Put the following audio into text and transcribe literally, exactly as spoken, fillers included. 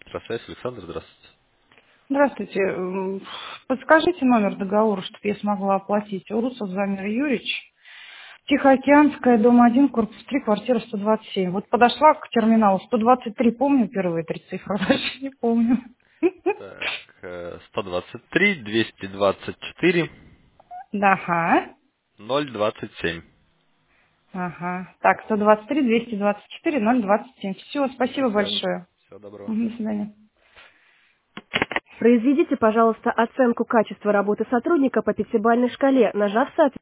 Электросвязь, Александр, здравствуйте. Здравствуйте. М, Подскажите номер договора, чтобы я смогла оплатить. Урусов Замир Юрьевич. Тихоокеанская, дом один, корпус три, квартира сто двадцать семь. Вот подошла к терминалу сто двадцать три, помню первые три цифры, дальше не помню. Так, э, сто двадцать три, двести двадцать четыре, Да, ага. ноль двадцать семь. Ага. Так, сто двадцать три, двести двадцать четыре, ноль двадцать семь. Все, Все, спасибо все. большое. Всего доброго. Мгм, до свидания. Произведите, пожалуйста, оценку качества работы сотрудника по пятибалльной шкале, нажав соответствующий